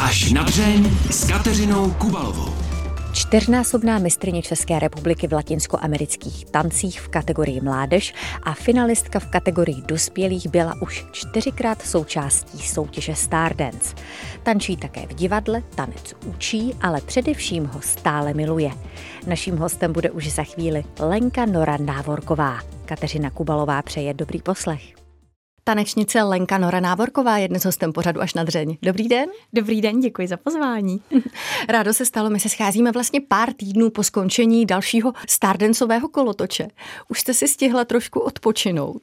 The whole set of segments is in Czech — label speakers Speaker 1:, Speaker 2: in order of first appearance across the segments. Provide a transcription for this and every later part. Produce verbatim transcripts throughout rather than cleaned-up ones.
Speaker 1: Až na dřeň s Kateřinou Kubalovou.
Speaker 2: Čtyřnásobná mistryně České republiky v latinskoamerických tancích v kategorii mládež a finalistka v kategorii dospělých byla už čtyřikrát součástí soutěže Stardance. Tančí také v divadle, tanec učí, ale především ho stále miluje. Naším hostem bude už za chvíli Lenka Nora Návorková. Kateřina Kubalová přeje dobrý poslech. Tanečnice Lenka Nora Návorková je dnes hostem pořadu Až na dřeň. Dobrý den.
Speaker 3: Dobrý den, děkuji za pozvání.
Speaker 2: Rádo se stalo, my se scházíme vlastně pár týdnů po skončení dalšího stardancového kolotoče. Už jste si stihla trošku odpočinout?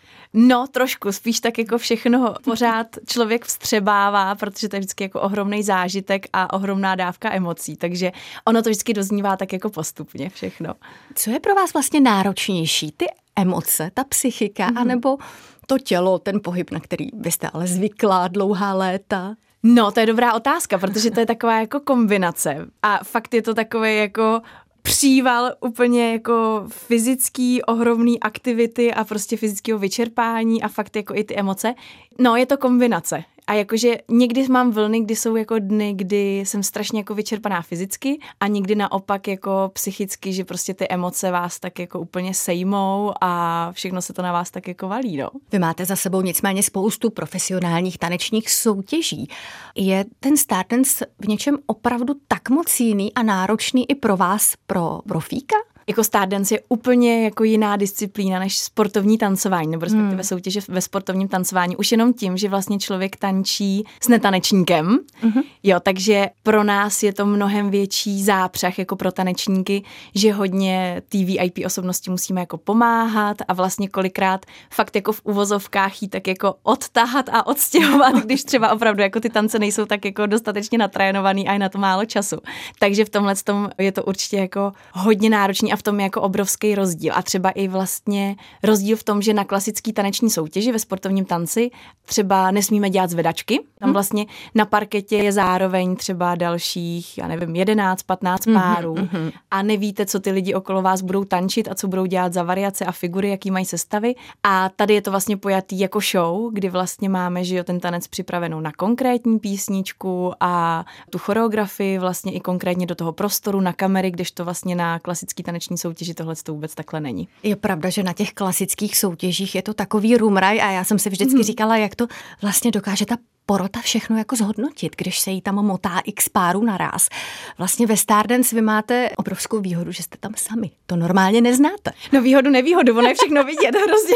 Speaker 3: No, trošku, spíš tak jako všechno pořád člověk vstřebává, protože to je vždycky jako ohromný zážitek a ohromná dávka emocí, takže ono to vždycky doznívá tak jako postupně všechno.
Speaker 2: Co je pro vás vlastně náročnější? Ty emoce, ta psychika, mm-hmm. anebo to tělo, ten pohyb, na který vy jste ale zvyklá dlouhá léta?
Speaker 3: No, to je dobrá otázka, protože to je taková jako kombinace a fakt je to takové jako příval úplně jako fyzický, ohromný aktivity a prostě fyzického vyčerpání a fakt jako i ty emoce. No, je to kombinace. A jakože někdy mám vlny, kdy jsou jako dny, kdy jsem strašně jako vyčerpaná fyzicky a někdy naopak jako psychicky, že prostě ty emoce vás tak jako úplně sejmou a všechno se to na vás tak jako valí, no.
Speaker 2: Vy máte za sebou nicméně spoustu profesionálních tanečních soutěží. Je ten Stardance v něčem opravdu tak moc jiný a náročný i pro vás, pro profíka?
Speaker 3: Jako Stardance je úplně jako jiná disciplína než sportovní tancování, nebo respektive hmm. soutěže ve sportovním tancování. Už jenom tím, že vlastně člověk tančí s netanečníkem. Hmm. Jo, takže pro nás je to mnohem větší zápřah jako pro tanečníky, že hodně té V I P osobnosti musíme jako pomáhat a vlastně kolikrát fakt jako v uvozovkách jí tak jako odtahat a odstěhovat, když třeba opravdu jako ty tance nejsou tak jako dostatečně natrénovaný a je na to málo času. Takže v tomhle tom je to určitě jako hodně náročný a v tom je jako obrovský rozdíl. A třeba i vlastně rozdíl v tom, že na klasický taneční soutěži ve sportovním tanci třeba nesmíme dělat zvedačky. Tam vlastně na parketě je zároveň třeba dalších, já nevím, jedenáct, patnáct párů mm-hmm. a nevíte, co ty lidi okolo vás budou tančit a co budou dělat za variace a figury, jaký mají sestavy. A tady je to vlastně pojatý jako show, kdy vlastně máme, že jo, ten tanec připravenou na konkrétní písničku a tu choreografii vlastně i konkrétně do toho prostoru, na kamery, kdežto vlastně na klasický taneční soutěži tohle to vůbec takhle není.
Speaker 2: Je pravda, že na těch klasických soutěžích je to takový rumraj a já jsem si vždycky mm. říkala, jak to vlastně dokáže ta porota všechno jako zhodnotit, když se jí tam motá x párů naráz. Vlastně ve Stardance vy máte obrovskou výhodu, že jste tam sami. To normálně neznáte.
Speaker 3: No výhodu, nevýhodu, ono je všechno vidět hrozně.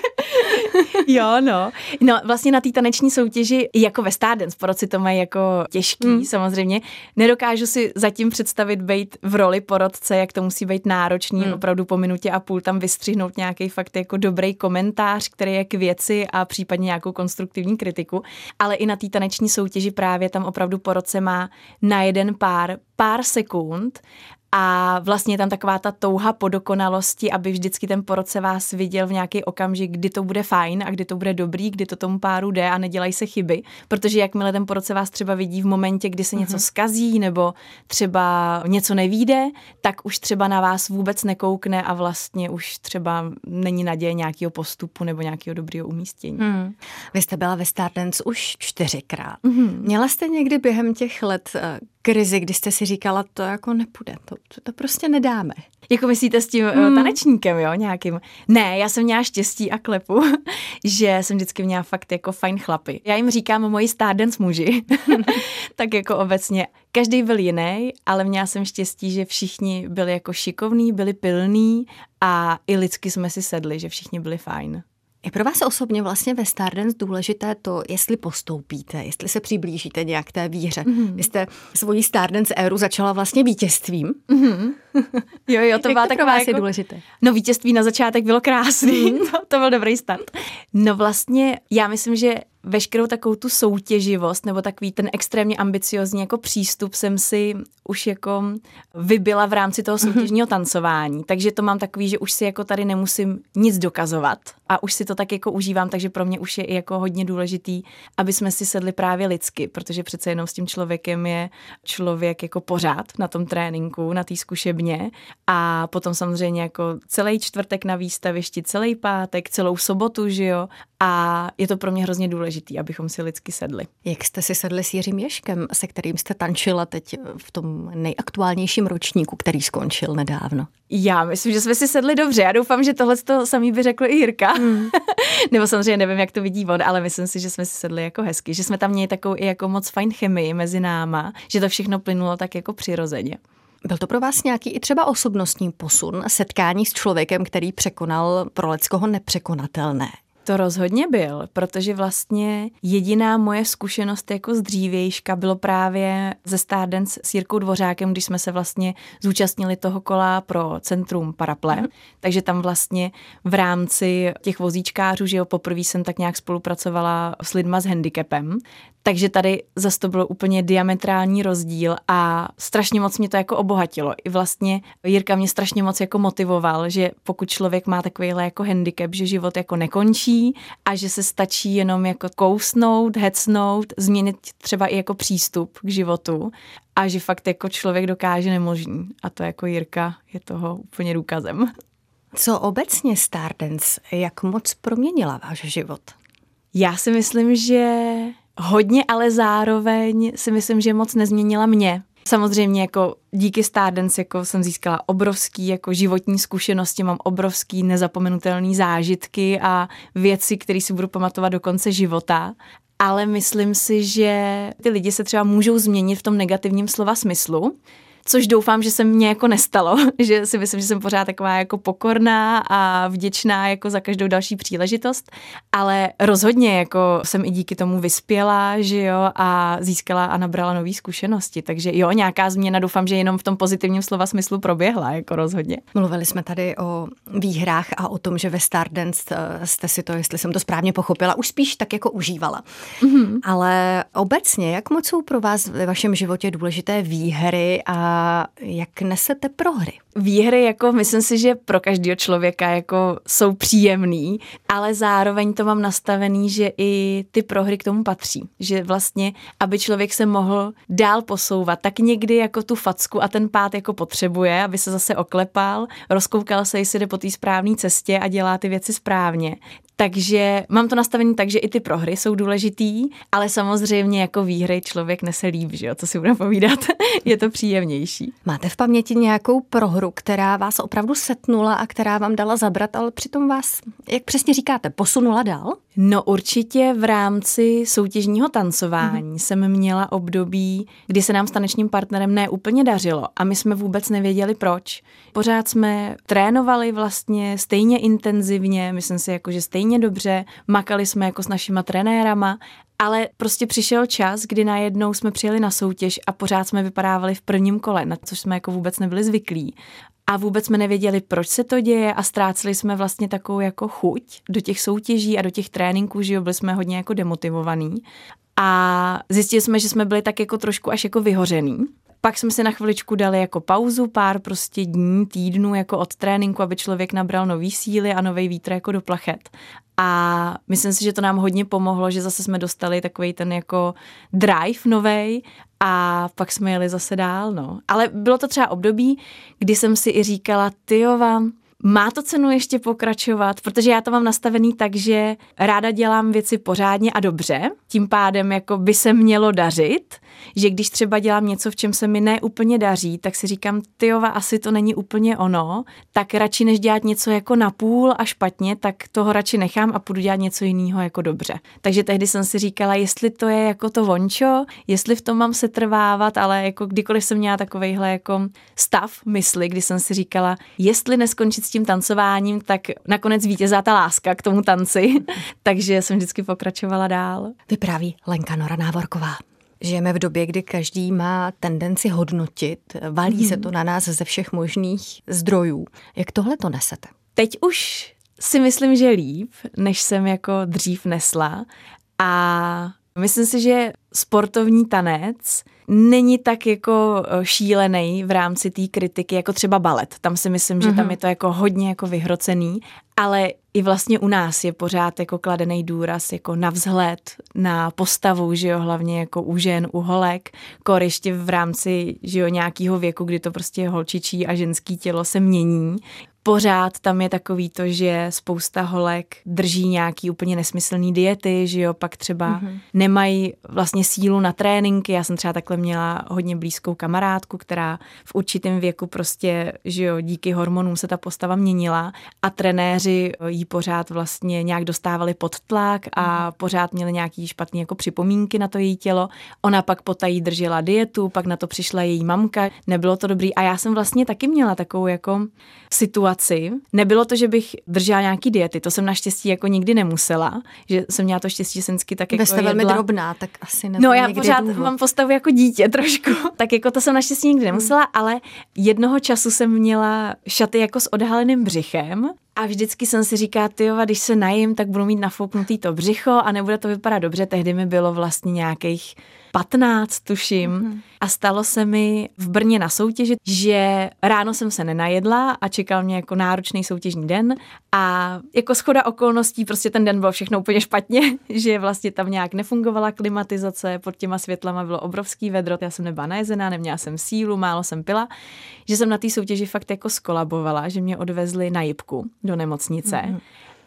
Speaker 3: Jo, no. No vlastně na té taneční soutěži, jako ve Stardance, poroci to mají jako těžký, mm. samozřejmě. Nedokážu si zatím představit být v roli porotce, jak to musí být náročný, mm. opravdu po minutě a půl tam vystřihnout nějaký fakt jako dobrý komentář, který je k věci a případně nějakou konstruktivní kritiku. Ale i na té taneční soutěži právě tam opravdu porotce má na jeden pár, pár sekund a vlastně je tam taková ta touha po dokonalosti, aby vždycky ten porotce vás viděl v nějaký okamžik, kdy to bude fajn a kdy to bude dobrý, kdy to tomu páru jde a nedělají se chyby, protože jakmile ten porotce vás třeba vidí v momentě, kdy se něco skazí nebo třeba něco nevíde, tak už třeba na vás vůbec nekoukne a vlastně už třeba není naděje nějakého postupu nebo nějakého dobrého umístění. Hmm.
Speaker 2: Vy jste byla ve Stardance už čtyřikrát. Hmm. Měla jste někdy během těch let krizi, kdy jste si říkala, to jako nepůjde, to, to prostě nedáme?
Speaker 3: Jako myslíte s tím hmm. tanečníkem, jo, nějakým? Ne, já jsem měla štěstí a klepu, že jsem vždycky měla fakt jako fajn chlapy. Já jim říkám moji Stardance muži, tak jako obecně. Každý byl jiný, ale měla jsem štěstí, že všichni byli jako šikovní, byli pilní a i lidsky jsme si sedli, že všichni byli fajn.
Speaker 2: Je pro vás osobně vlastně ve Stardance důležité to, jestli postoupíte, jestli se přiblížíte nějak té výhře. Mm-hmm. Vy jste svoji Stardance éru začala vlastně vítězstvím.
Speaker 3: Mm-hmm. Jo, jo, to byla
Speaker 2: taková
Speaker 3: pro vás
Speaker 2: jako... je důležité.
Speaker 3: No vítězství na začátek bylo krásný, mm. to, to byl dobrý start. No vlastně já myslím, že veškerou takovou tu soutěživost nebo takový ten extrémně ambiciozní jako přístup jsem si už jako vybila v rámci toho soutěžního tancování. Takže to mám takový, že už si jako tady nemusím nic dokazovat a už si to tak jako užívám, takže pro mě už je i jako hodně důležitý, aby jsme si sedli právě lidsky, protože přece jenom s tím člověkem je člověk jako pořád na tom tréninku, na té zkušebně a potom samozřejmě jako celý čtvrtek na výstavišti, celý pátek, celou sobotu, že jo, a je to pro mě hrozně důležité. důležitý, abychom si lidsky sedli.
Speaker 2: Jak jste si sedli s Jiřím Ježkem, se kterým jste tančila teď v tom nejaktuálnějším ročníku, který skončil nedávno?
Speaker 3: Já myslím, že jsme si sedli dobře. Já doufám, že tohle to samý by řekl i Jirka. Hmm. Nebo samozřejmě nevím, jak to vidí on, ale myslím si, že jsme si sedli jako hezky, že jsme tam měli takovou i jako moc fajn chemii mezi náma, že to všechno plynulo tak jako přirozeně.
Speaker 2: Byl to pro vás nějaký i třeba osobnostní posun, setkání s člověkem, který překonal pro Leckoho nepřekonatelné?
Speaker 3: To rozhodně byl, protože vlastně jediná moje zkušenost jako z dřívějška bylo právě ze Stardance s Jirkou Dvořákem, když jsme se vlastně zúčastnili toho kola pro Centrum Paraple. Mm. Takže tam vlastně v rámci těch vozíčkářů, že jo, poprvé jsem tak nějak spolupracovala s lidma s handicapem. Takže tady zase to byl úplně diametrální rozdíl a strašně moc mě to jako obohatilo. I vlastně Jirka mě strašně moc jako motivoval, že pokud člověk má takovýhle jako handicap, že život jako nekončí a že se stačí jenom jako kousnout, hecnout, změnit třeba i jako přístup k životu a že fakt jako člověk dokáže nemožný. A to jako Jirka je toho úplně důkazem.
Speaker 2: Co obecně Stardance, jak moc proměnila váš život?
Speaker 3: Já si myslím, že hodně, ale zároveň si myslím, že moc nezměnila mě. Samozřejmě jako díky Stardance jako jsem získala obrovský jako životní zkušenosti, mám obrovský nezapomenutelný zážitky a věci, které si budu pamatovat do konce života. Ale myslím si, že ty lidi se třeba můžou změnit v tom negativním slova smyslu, což doufám, že se mně jako nestalo, že si myslím, že jsem pořád taková jako pokorná a vděčná jako za každou další příležitost, ale rozhodně jako jsem i díky tomu vyspěla, že jo, a získala a nabrala nové zkušenosti, takže jo, nějaká změna doufám, že jenom v tom pozitivním slova smyslu proběhla, jako rozhodně.
Speaker 2: Mluvili jsme tady o výhrách a o tom, že ve Stardance jste si to, jestli jsem to správně pochopila, už spíš tak jako užívala. Mm-hmm. Ale obecně, jak moc jsou pro vás ve vašem životě důležité výhry a jak nesete prohry?
Speaker 3: Výhry, jako myslím si, že pro každého člověka jako jsou příjemný, ale zároveň to mám nastavený, že i ty prohry k tomu patří. Že vlastně, aby člověk se mohl dál posouvat, tak někdy jako tu facku a ten pád jako potřebuje, aby se zase oklepal, rozkoukal se, jestli jde po té správné cestě a dělá ty věci správně. Takže mám to nastavené tak, že i ty prohry jsou důležitý, ale samozřejmě jako výhry člověk nese líp, že jo, co si budeme povídat, je to příjemnější.
Speaker 2: Máte v paměti nějakou prohru, která vás opravdu setnula a která vám dala zabrat, ale přitom vás, jak přesně říkáte, posunula dál?
Speaker 3: No určitě v rámci soutěžního tancování mm. jsem měla období, kdy se nám s tanečním partnerem ne úplně dařilo a my jsme vůbec nevěděli proč. Pořád jsme trénovali vlastně stejně intenzivně, myslím si jako, že stejně dobře, makali jsme jako s našima trenérama, ale prostě přišel čas, kdy najednou jsme přijeli na soutěž a pořád jsme vypadávali v prvním kole, na což jsme jako vůbec nebyli zvyklí. A vůbec jsme nevěděli, proč se to děje a ztráceli jsme vlastně takovou jako chuť do těch soutěží a do těch tréninků, že jo, byli jsme hodně jako demotivovaní. A zjistili jsme, že jsme byli tak jako trošku až jako vyhořený. Pak jsme si na chviličku dali jako pauzu, pár prostě dní, týdnů jako od tréninku, aby člověk nabral nový síly a nový vítr jako do plachet. A myslím si, že to nám hodně pomohlo, že zase jsme dostali takovej ten jako drive novej a pak jsme jeli zase dál, no. Ale bylo to třeba období, kdy jsem si i říkala, tyjova, má to cenu ještě pokračovat, protože já to mám nastavený tak, že ráda dělám věci pořádně a dobře, tím pádem jako by se mělo dařit, že když třeba dělám něco, v čem se mi ne úplně daří, tak si říkám, tyjova, asi to není úplně ono, tak radši než dělat něco jako napůl a špatně, tak toho radši nechám a půjdu dělat něco jiného jako dobře. Takže tehdy jsem si říkala, jestli to je jako to vončo, jestli v tom mám se trvávat, ale jako kdykoliv jsem měla takovejhle jako stav mysli, kdy jsem si říkala, jestli neskončit s tím tancováním, tak nakonec vítězá ta láska k tomu tanci, takže jsem vždycky pokračovala dál.
Speaker 2: Vypráví Lenka Nora Návorková. Žijeme v době, kdy každý má tendenci hodnotit, valí hmm. se to na nás ze všech možných zdrojů. Jak tohle to nesete?
Speaker 3: Teď už si myslím, že líp, než jsem jako dřív nesla a myslím si, že sportovní tanec není tak jako šílený v rámci té kritiky, jako třeba balet. Tam si myslím, že mm-hmm. tam je to jako hodně jako vyhrocený, ale i vlastně u nás je pořád jako kladený důraz jako na vzhled, na postavu, že jo, hlavně jako u žen, u holek, kor ještě v rámci, že jo, nějakého věku, kdy to prostě holčičí a ženský tělo se mění. Pořád tam je takový to, že spousta holek drží nějaký úplně nesmyslný diety, že jo, pak třeba mm-hmm. nemají vlastně sílu na tréninky. Já jsem třeba takhle měla hodně blízkou kamarádku, která v určitém věku prostě, že jo, díky hormonům se ta postava měnila a trenéři jí pořád vlastně nějak dostávali pod tlak a pořád měli nějaký špatný jako připomínky na to její tělo. Ona pak potají držela dietu, pak na to přišla její mamka, nebylo to dobrý a já jsem vlastně taky měla takovou jako situaci. Nebylo to, že bych držela nějaký diety, to jsem naštěstí jako nikdy nemusela, že jsem měla to štěstí, že jsem vždycky tak jako
Speaker 2: Vy jste velmi
Speaker 3: jedla.
Speaker 2: drobná, tak asi
Speaker 3: No já pořád důvod. Mám postavu jako dítě trošku, tak jako to jsem naštěstí nikdy nemusela, hmm. ale jednoho času jsem měla šaty jako s odhaleným břichem a vždycky jsem si říkala, tyjova, když se najím, tak budu mít nafouknutý to břicho a nebude to vypadat dobře. Tehdy mi bylo vlastně nějakých patnáct, tuším. Mm-hmm. A stalo se mi v Brně na soutěži, že ráno jsem se nenajedla a čekal mě jako náročný soutěžní den a jako shoda okolností, prostě ten den bylo všechno úplně špatně, že vlastně tam nějak nefungovala klimatizace, pod těma světlama bylo obrovský vedro, já jsem nebyla najezená, neměla jsem sílu, málo jsem pila, že jsem na té soutěži fakt jako skolabovala, že mě odvezli na jipku do nemocnice. Mm-hmm.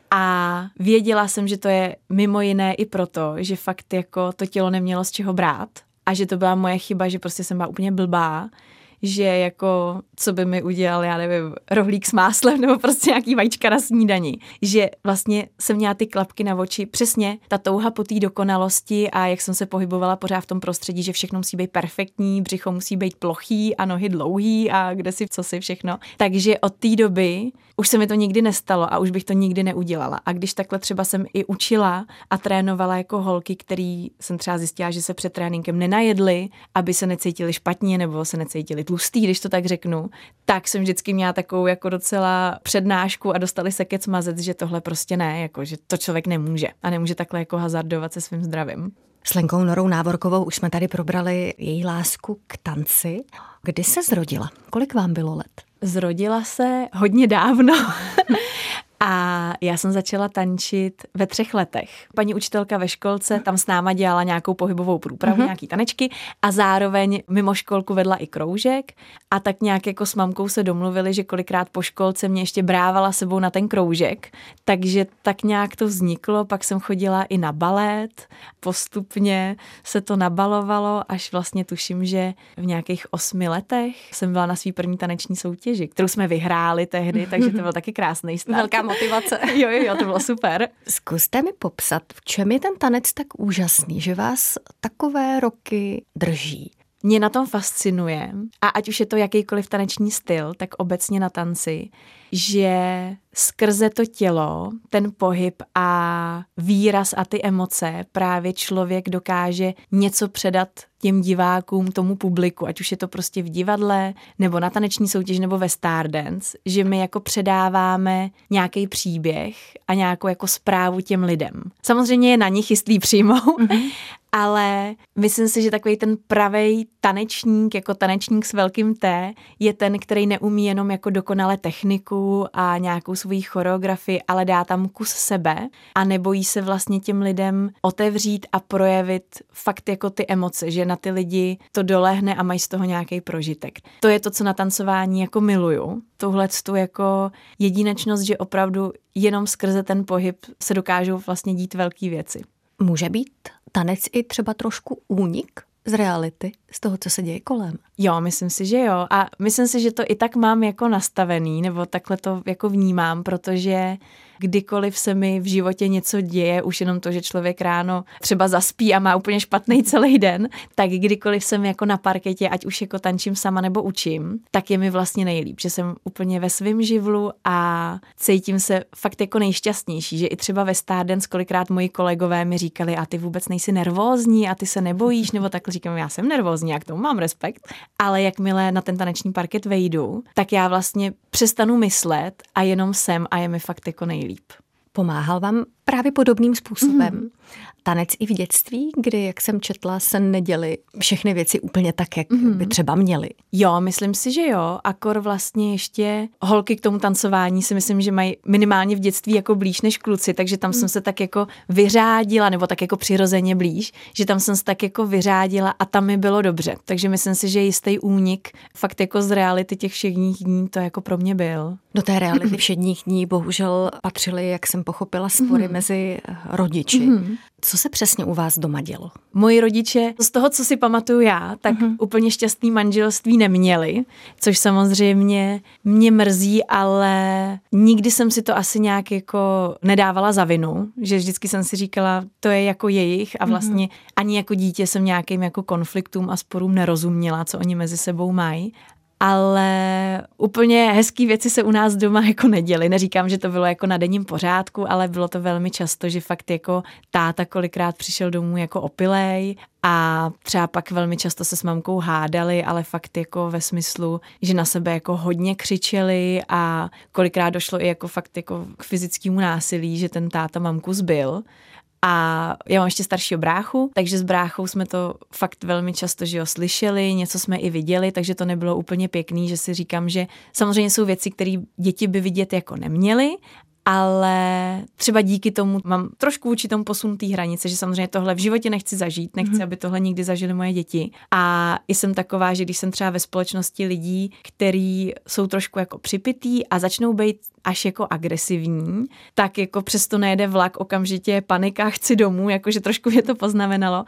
Speaker 3: A věděla jsem, že to je mimo jiné i proto, že fakt jako to tělo nemělo z čeho brát a že to byla moje chyba, že prostě jsem byla úplně blbá, že jako co by mi udělal, já nevím, rohlík s máslem nebo prostě nějaký vajíčka na snídani. Že vlastně jsem měla ty klapky na oči, přesně ta touha po té dokonalosti a jak jsem se pohybovala pořád v tom prostředí, že všechno musí být perfektní, břicho musí být plochý a nohy dlouhý a kde si co si všechno. Takže od té doby už se mi to nikdy nestalo a už bych to nikdy neudělala. A když takhle třeba jsem i učila a trénovala jako holky, který jsem třeba zjistila, že se před tréninkem nenajedly, aby se necítili špatně nebo se necítili tlustý, když to tak řeknu, tak jsem vždycky měla takovou jako docela přednášku a dostali se kec mazec, že tohle prostě ne, jako že to člověk nemůže a nemůže takhle jako hazardovat se svým zdravím.
Speaker 2: S Lenkou Norou Návorkovou už jsme tady probrali její lásku k tanci. Kdy se zrodila? Kolik vám bylo let?
Speaker 3: Zrodila se hodně dávno. A já jsem začala tančit ve třech letech. Paní učitelka ve školce tam s náma dělala nějakou pohybovou průpravu, mm-hmm. nějaký tanečky a zároveň mimo školku vedla i kroužek a tak nějak jako s mamkou se domluvili, že kolikrát po školce mě ještě brávala sebou na ten kroužek, takže tak nějak to vzniklo, pak jsem chodila i na balet, postupně se to nabalovalo, až vlastně tuším, že v nějakých osmi letech jsem byla na svý první taneční soutěži, kterou jsme vyhráli tehdy, takže to byl taky krásný start.
Speaker 2: Velká motivace.
Speaker 3: Jo, jo, jo, to bylo super.
Speaker 2: Zkuste mi popsat, v čem je ten tanec tak úžasný, že vás takové roky drží.
Speaker 3: Mě na tom fascinuje, a ať už je to jakýkoliv taneční styl, tak obecně na tanci, že skrze to tělo, ten pohyb a výraz a ty emoce právě člověk dokáže něco předat těm divákům, tomu publiku, ať už je to prostě v divadle, nebo na taneční soutěž, nebo ve Stardance, že my jako předáváme nějaký příběh a nějakou jako zprávu těm lidem. Samozřejmě je na nich, jestli přijmou, mm-hmm. ale myslím si, že takový ten pravej tanečník, jako tanečník s velkým T, je ten, který neumí jenom jako dokonale techniku a nějakou svoji choreografii, ale dá tam kus sebe a nebojí se vlastně těm lidem otevřít a projevit fakt jako ty emoce, že na ty lidi to dolehne a mají z toho nějaký prožitek. To je to, co na tancování jako miluju. Touhletu jako jedinečnost, že opravdu jenom skrze ten pohyb se dokážou vlastně dít velký věci.
Speaker 2: Může být tanec i třeba trošku únik z reality, z toho, co se děje kolem?
Speaker 3: Jo, myslím si, že jo. A myslím si, že to i tak mám jako nastavený, nebo takhle to jako vnímám, protože kdykoliv se mi v životě něco děje, už jenom to, že člověk ráno třeba zaspí a má úplně špatný celý den, tak kdykoliv jsem jako na parketě, ať už jako tančím sama nebo učím, tak je mi vlastně nejlíp, že jsem úplně ve svém živlu a cítím se fakt jako nejšťastnější, že i třeba ve Stardance kolikrát moji kolegové mi říkali, a ty vůbec nejsi nervózní a ty se nebojíš, nebo takhle říkám, já jsem nervózní, já k tomu mám respekt, ale jakmile na ten taneční parket vejdu, tak já vlastně přestanu myslet a jenom jsem a je mi fakt jako nejlíp.
Speaker 2: Pomáhal vám právě podobným způsobem. Mm. Tanec i v dětství, kdy, jak jsem četla, se neděly všechny věci úplně tak, jak mm. by třeba měly.
Speaker 3: Jo, myslím si, že jo, akor vlastně ještě holky k tomu tancování si myslím, že mají minimálně v dětství jako blíž než kluci, takže tam mm. jsem se tak jako vyřádila, nebo tak jako přirozeně blíž, že tam jsem se tak jako vyřádila a tam mi bylo dobře. Takže myslím si, že jistý únik fakt jako z reality těch všedních dní to jako pro mě byl.
Speaker 2: Do té reality všedních dní bohužel patřily, jak jsem pochopila, spory mm. mezi rodiči. Mm. Co se přesně u vás doma dělo?
Speaker 3: Moji rodiče, z toho, co si pamatuju já, tak mm. úplně šťastný manželství neměli, což samozřejmě mě mrzí, ale nikdy jsem si to asi nějak jako nedávala za vinu, že vždycky jsem si říkala, to je jako jejich a vlastně mm. ani jako dítě jsem nějakým jako konfliktům a sporům nerozuměla, co oni mezi sebou mají. Ale úplně hezký věci se u nás doma jako neděly. Neříkám, že to bylo jako na denním pořádku, ale bylo to velmi často, že fakt jako táta kolikrát přišel domů jako opilej a třeba pak velmi často se s mamkou hádali, ale fakt jako ve smyslu, že na sebe jako hodně křičeli a kolikrát došlo i jako fakt jako k fyzickému násilí, že ten táta mamku zbil. A já mám ještě staršího bráchu, takže s bráchou jsme to fakt velmi často, že jo, slyšeli, něco jsme i viděli, takže to nebylo úplně pěkný, že si říkám, že samozřejmě jsou věci, které děti by vidět jako neměly, ale třeba díky tomu mám trošku vůči tomu posunutý hranice, že samozřejmě tohle v životě nechci zažít, nechci, mm-hmm. aby tohle nikdy zažili moje děti. A i jsem taková, že když jsem třeba ve společnosti lidí, který jsou trošku jako připitý a začnou být až jako agresivní, tak jako přesto nejede vlak, okamžitě panika, chci domů, jakože trošku mě to poznamenalo.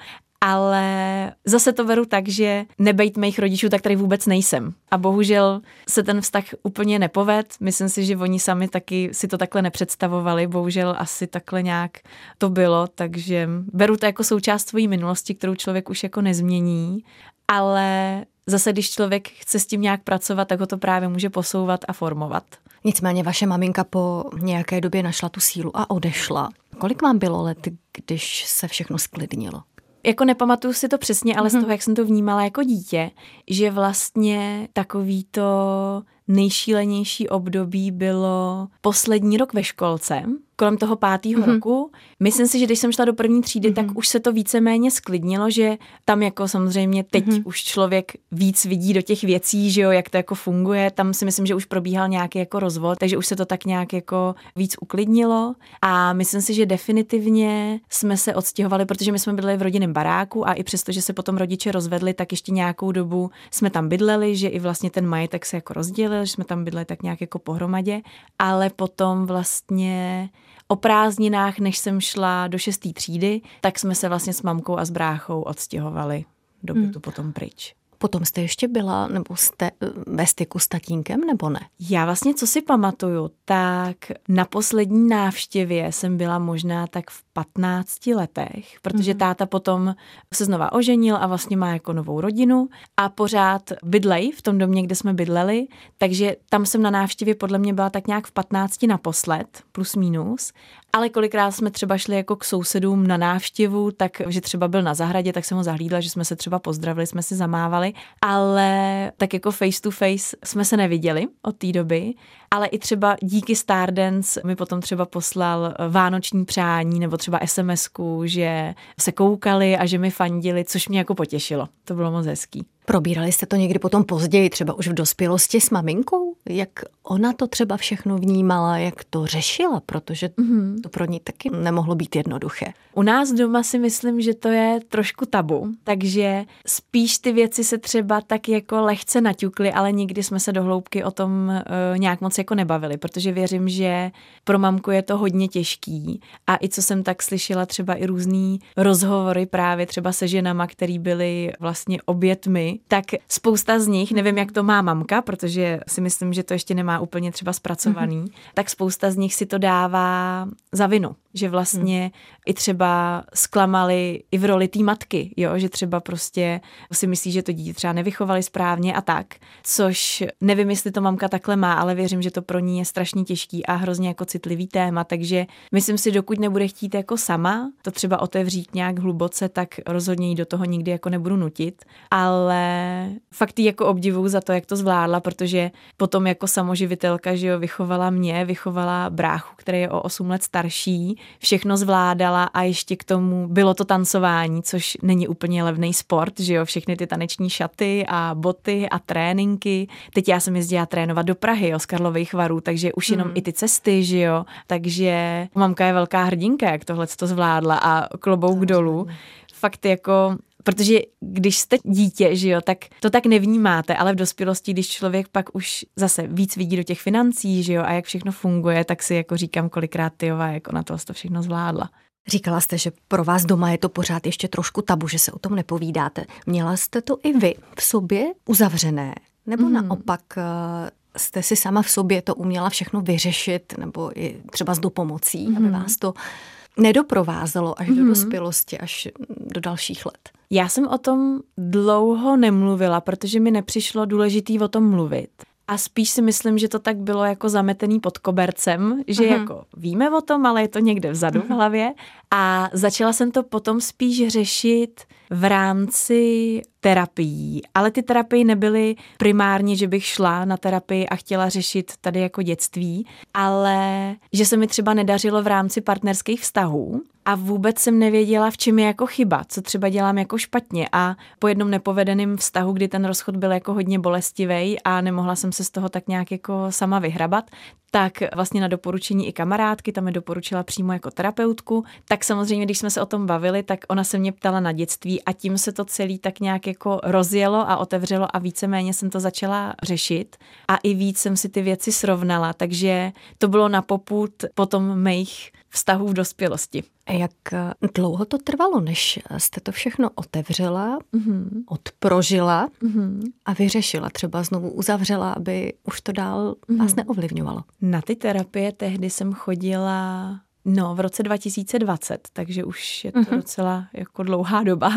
Speaker 3: Ale zase to beru tak, že nebejt mých rodičů, tak tady vůbec nejsem. A bohužel se ten vztah úplně nepoved. Myslím si, že oni sami taky si to takhle nepředstavovali. Bohužel asi takhle nějak to bylo, takže beru to jako součást svojí minulosti, kterou člověk už jako nezmění. Ale zase, když člověk chce s tím nějak pracovat, tak ho to právě může posouvat a formovat.
Speaker 2: Nicméně vaše maminka po nějaké době našla tu sílu a odešla. Kolik vám bylo let, když se všechno sklidnilo?
Speaker 3: Jako nepamatuju si to přesně, ale mm-hmm. z toho, jak jsem to vnímala jako dítě, že vlastně takový to nejšílenější období bylo poslední rok ve školce, kolem toho pátého mm-hmm. roku. Myslím si, že když jsem šla do první třídy, mm-hmm. tak už se to víceméně sklidnilo, že tam jako samozřejmě teď mm-hmm. už člověk víc vidí do těch věcí, že jo, jak to jako funguje. Tam si myslím, že už probíhal nějaký jako rozvod, takže už se to tak nějak jako víc uklidnilo. A myslím si, že definitivně jsme se odstěhovali, protože my jsme bydleli v rodinném baráku a i přesto, že se potom rodiče rozvedli, tak ještě nějakou dobu jsme tam bydleli, že i vlastně ten majetek se jako rozdělil, že jsme tam bydleli tak nějak jako pohromadě, ale potom vlastně o prázdninách, než jsem šla do šesté třídy, tak jsme se vlastně s mamkou a s bráchou odstěhovali do bytu hmm. potom pryč.
Speaker 2: Potom jste ještě byla, nebo jste ve styku s tatínkem, nebo ne?
Speaker 3: Já vlastně, co si pamatuju, tak na poslední návštěvě jsem byla možná tak v patnácti letech, protože mm-hmm. táta potom se znova oženil a vlastně má jako novou rodinu a pořád bydlej v tom domě, kde jsme bydleli, takže tam jsem na návštěvě podle mě byla tak nějak v patnácti naposled, plus minus. Ale kolikrát jsme třeba šli jako k sousedům na návštěvu, takže třeba byl na zahradě, tak jsem ho zahlídla, že jsme se třeba pozdravili, jsme si zamávali, ale tak jako face to face jsme se neviděli od té doby, ale i třeba díky Stardance mi potom třeba poslal vánoční přání nebo třeba es em esku, že se koukali a že mi fandili, což mě jako potěšilo. To bylo moc hezký.
Speaker 2: Probírali jste to někdy potom později, třeba už v dospělosti s maminkou? Jak ona to třeba všechno vnímala, jak to řešila, protože mm-hmm. to pro ní taky nemohlo být jednoduché.
Speaker 3: U nás doma si myslím, že to je trošku tabu, takže spíš ty věci se třeba tak jako lehce naťukly, ale nikdy jsme se do hloubky o tom uh, nějak moc jako nebavili, protože věřím, že pro mamku je to hodně těžký a i co jsem tak slyšela třeba i různý rozhovory právě třeba se ženama, který byly vlastně obětmi, tak spousta z nich, nevím, jak to má mamka, protože si myslím, že to ještě nemá úplně třeba zpracovaný, mm-hmm. tak spousta z nich si to dává za vinu, že vlastně mm. i třeba zklamali i v roli té matky, jo, že třeba prostě si myslí, že to dítě třeba nevychovali správně a tak, což nevím, jestli to mamka takhle má, ale věřím, že to pro ní je strašně těžký a hrozně jako citlivý téma, takže myslím si, dokud nebude chtít jako sama to třeba otevřít nějak hluboce, tak rozhodně jí do toho nikdy jako nebudu nutit, ale ale fakt jí jako obdivuju za to, jak to zvládla, protože potom jako samoživitelka, že jo, vychovala mě, vychovala bráchu, který je o osm let starší, všechno zvládala a ještě k tomu bylo to tancování, což není úplně levný sport, že jo, všechny ty taneční šaty a boty a tréninky. Teď já jsem jezdila trénovat do Prahy, jo, z Karlových Varů, takže už jenom hmm. i ty cesty, že jo, takže mamka je velká hrdinka, jak tohle to zvládla a klobouk to dolů. Fakt jako, protože když jste dítě, že jo, tak to tak nevnímáte, ale v dospělosti, když člověk pak už zase víc vidí do těch financí, že jo, a jak všechno funguje, tak si jako říkám kolikrát tyjová, jak ona to všechno zvládla.
Speaker 2: Říkala jste, že pro vás doma je to pořád ještě trošku tabu, že se o tom nepovídáte. Měla jste to i vy v sobě uzavřené? Nebo mm. naopak jste si sama v sobě to uměla všechno vyřešit, nebo i třeba s dopomocí, mm. aby vás to nedoprovázelo až mm. do dospělosti, až do dalších let?
Speaker 3: Já jsem o tom dlouho nemluvila, protože mi nepřišlo důležitý o tom mluvit. A spíš si myslím, že to tak bylo jako zametený pod kobercem, že uh-huh. jako víme o tom, ale je to někde vzadu uh-huh. v hlavě. A začala jsem to potom spíš řešit v rámci terapií. Ale ty terapie nebyly primárně, že bych šla na terapii a chtěla řešit tady jako dětství, ale že se mi třeba nedařilo v rámci partnerských vztahů. A vůbec jsem nevěděla, v čem je jako chyba, co třeba dělám jako špatně. A po jednom nepovedeném vztahu, kdy ten rozchod byl jako hodně bolestivý a nemohla jsem se z toho tak nějak jako sama vyhrabat, tak vlastně na doporučení i kamarádky, tam mi doporučila přímo jako terapeutku, tak samozřejmě, když jsme se o tom bavili, tak ona se mě ptala na dětství a tím se to celý tak nějak jako rozjelo a otevřelo a víceméně jsem to začala řešit a i víc jsem si ty věci srovnala, takže to bylo na popud potom mých vztahů v dospělosti.
Speaker 2: A jak dlouho to trvalo, než jste to všechno otevřela, mm-hmm. odprožila mm-hmm. a vyřešila, třeba znovu uzavřela, aby už to dál mm-hmm. vás neovlivňovalo?
Speaker 3: Na ty terapie tehdy jsem chodila no v roce dva tisíce dvacet, takže už je to mm-hmm. docela jako dlouhá doba.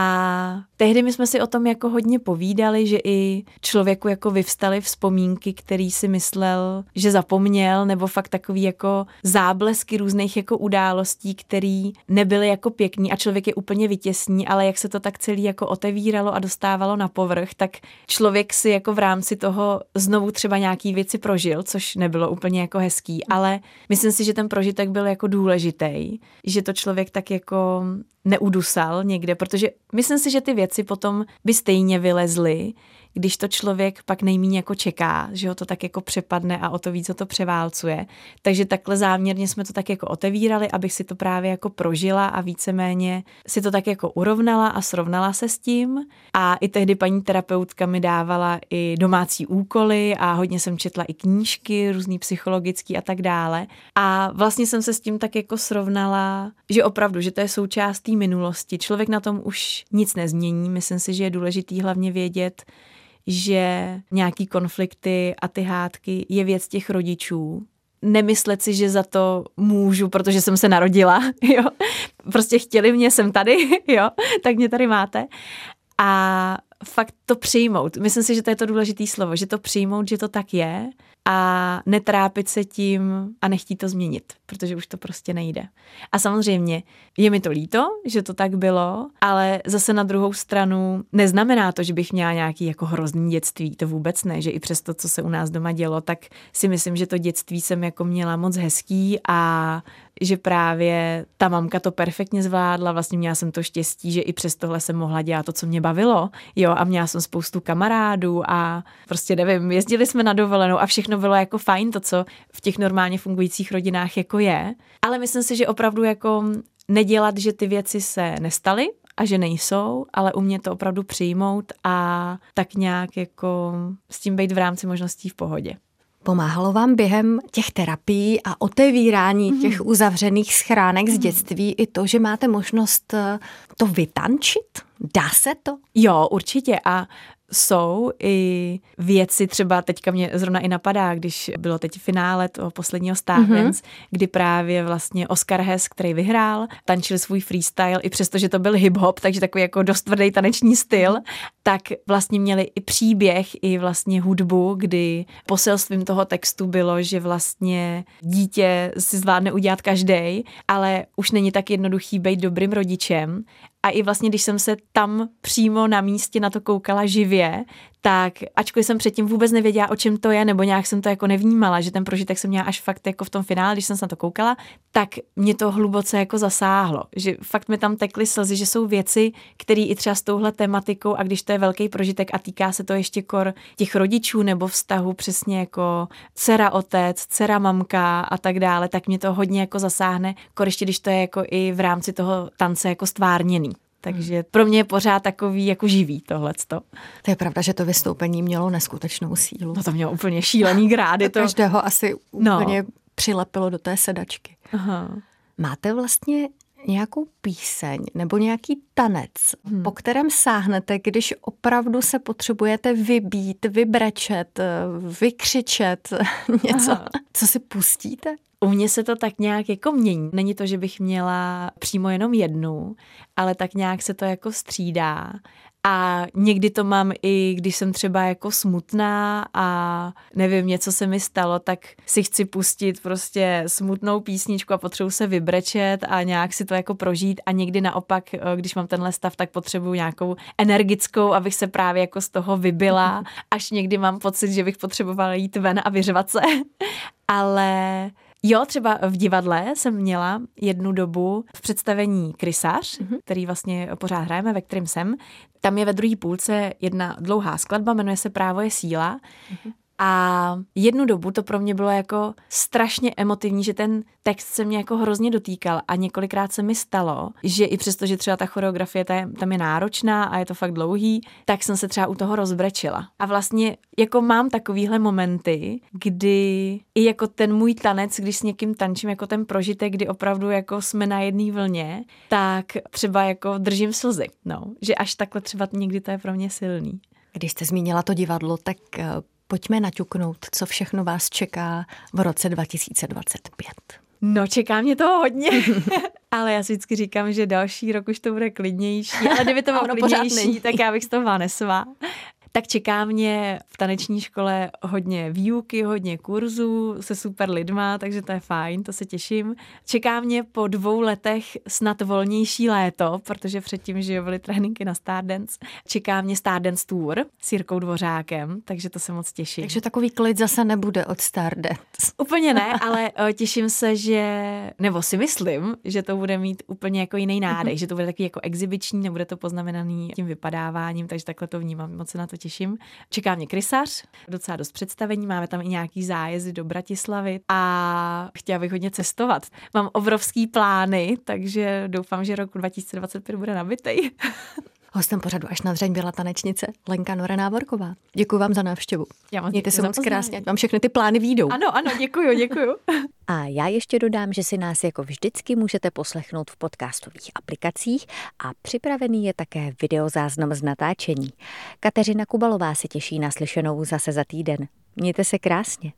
Speaker 3: A tehdy my jsme si o tom jako hodně povídali, že i člověku jako vyvstaly vzpomínky, který si myslel, že zapomněl, nebo fakt takový jako záblesky různých jako událostí, který nebyly jako pěkný a člověk je úplně vytěsní, ale jak se to tak celý jako otevíralo a dostávalo na povrch, tak člověk si jako v rámci toho znovu třeba nějaký věci prožil, což nebylo úplně jako hezký, ale myslím si, že ten prožitek byl jako důležitý, že to člověk tak jako neudusal někde, protože myslím si, že ty věci potom by stejně vylezly, když to člověk pak nejméně jako čeká, že ho to tak jako přepadne a o to víc ho to převálcuje. Takže takhle záměrně jsme to tak jako otevírali, abych si to právě jako prožila a víceméně si to tak jako urovnala a srovnala se s tím. A i tehdy paní terapeutka mi dávala i domácí úkoly a hodně jsem četla i knížky, různý psychologický a tak dále. A vlastně jsem se s tím tak jako srovnala, že opravdu, že to je součást té minulosti. Člověk na tom už nic nezmění. Myslím si, že je důležitý hlavně vědět, že nějaký konflikty a ty hádky je věc těch rodičů. Nemyslet si, že za to můžu, protože jsem se narodila, jo. Prostě chtěli mě, jsem tady, jo, tak mě tady máte. A fakt to přijmout. Myslím si, že to je to důležité slovo, že to přijmout, že to tak je a netrápit se tím a nechtít to změnit, protože už to prostě nejde. A samozřejmě je mi to líto, že to tak bylo, ale zase na druhou stranu neznamená to, že bych měla nějaký jako hrozný dětství, to vůbec ne, že i přes to, co se u nás doma dělo, tak si myslím, že to dětství jsem jako měla moc hezký a že právě ta mamka to perfektně zvládla, vlastně měla jsem to štěstí, že i přes tohle jsem mohla dělat to, co mě bavilo, jo, a měla jsem spoustu kamarádů a prostě nevím, jezdili jsme na dovolenou a všechno bylo jako fajn, to, co v těch normálně fungujících rodinách jako je, ale myslím si, že opravdu jako nedělat, že ty věci se nestaly a že nejsou, ale umět to opravdu přijmout a tak nějak jako s tím být v rámci možností v pohodě.
Speaker 2: Pomáhalo vám během těch terapií a otevírání mm. těch uzavřených schránek mm. z dětství i to, že máte možnost to vytančit? Dá se to?
Speaker 3: Jo, určitě a jsou i věci, třeba teďka mě zrovna i napadá, když bylo teď finále toho posledního Star Dance, mm-hmm. kdy právě vlastně Oscar Hess, který vyhrál, tančil svůj freestyle, i přesto, že to byl hip-hop, takže takový jako dost tvrdý taneční styl, tak vlastně měli i příběh, i vlastně hudbu, kdy poselstvím toho textu bylo, že vlastně dítě si zvládne udělat každej, ale už není tak jednoduchý být dobrým rodičem A i vlastně, když jsem se tam přímo na místě na to koukala živě, tak ačkoliv jsem předtím vůbec nevěděla, o čem to je, nebo nějak jsem to jako nevnímala, že ten prožitek jsem měla až fakt jako v tom finále, když jsem se na to koukala, tak mě to hluboce jako zasáhlo. Že fakt mi tam tekly slzy, že jsou věci, které i třeba s touhle tematikou, a když to je velký prožitek a týká se to ještě kor těch rodičů nebo vztahu přesně jako dcera otec, dcera mamka a tak dále, tak mě to hodně jako zasáhne, kor ještě když to je jako i v rámci toho tance jako stvárněný. Takže pro mě je pořád takový jako živý tohleto.
Speaker 2: To je pravda, že to vystoupení mělo neskutečnou sílu.
Speaker 3: No to mělo úplně šílený grády. To
Speaker 2: každého asi úplně
Speaker 3: no.
Speaker 2: přilepilo do té sedačky.
Speaker 3: Aha.
Speaker 2: Máte vlastně nějakou píseň nebo nějaký tanec, hmm. po kterém sáhnete, když opravdu se potřebujete vybít, vybrečet, vykřičet něco, Aha. co si pustíte?
Speaker 3: U mě se to tak nějak jako mění. Není to, že bych měla přímo jenom jednu, ale tak nějak se to jako střídá. A někdy to mám i, když jsem třeba jako smutná a nevím, něco se mi stalo, tak si chci pustit prostě smutnou písničku a potřebuji se vybrečet a nějak si to jako prožít. A někdy naopak, když mám tenhle stav, tak potřebuji nějakou energickou, abych se právě jako z toho vybila. Až někdy mám pocit, že bych potřebovala jít ven a vyřvat se. Ale jo, třeba v divadle jsem měla jednu dobu v představení Krysař, mm-hmm. který vlastně pořád hrajeme, ve kterém jsem. Tam je ve druhé půlce jedna dlouhá skladba, jmenuje se Právo je síla. Mm-hmm. A jednu dobu to pro mě bylo jako strašně emotivní, že ten text se mě jako hrozně dotýkal a několikrát se mi stalo, že i přesto, že třeba ta choreografie tam je náročná a je to fakt dlouhý, tak jsem se třeba u toho rozbrečila. A vlastně jako mám takovýhle momenty, kdy i jako ten můj tanec, když s někým tančím, jako ten prožitek, kdy opravdu jako jsme na jedné vlně, tak třeba jako držím slzy. No, že až takhle třeba někdy to je pro mě silný.
Speaker 2: Když jste zmínila to divadlo, tak pojďme naťuknout, co všechno vás čeká v roce dva tisíce dvacet pět.
Speaker 3: No, čeká mě toho hodně, ale já si vždycky říkám, že další rok už to bude klidnější, ale kdyby to bylo klidnější, tak já bych z toho vánesla. Tak čeká mě v taneční škole hodně výuky, hodně kurzů se super lidma, takže to je fajn, to se těším. Čeká mě po dvou letech snad volnější léto, protože předtím, že byly tréninky na Stardance. Čeká mě Stardance Tour s Jirkou Dvořákem, takže to se moc těším.
Speaker 2: Takže takový klid zase nebude od Stardance.
Speaker 3: Úplně ne, ale těším se, že, nebo si myslím, že to bude mít úplně jako jiný nádech, že to bude takový jako exibiční, nebude to poznamenaný tím vypadáváním, takže takhle to vnímám, moc se na to těším. Čeká mě Krysař, docela dost představení, máme tam i nějaký zájezdy do Bratislavy a chtěla bych hodně cestovat. Mám obrovský plány, takže doufám, že rok dva tisíce dvacet pět bude nabitej.
Speaker 2: Hostem pořadu Až na dřeň byla tanečnice Lenka Nora Náborková. Děkuji vám za návštěvu.
Speaker 3: Já moc
Speaker 2: Mějte se moc krásně, ať vám všechny ty plány výjdou.
Speaker 3: Ano, ano, děkuju, děkuju.
Speaker 2: A já ještě dodám, že si nás jako vždycky můžete poslechnout v podcastových aplikacích a připravený je také videozáznam z natáčení. Kateřina Kubalová se těší na slyšenou zase za týden. Mějte se krásně.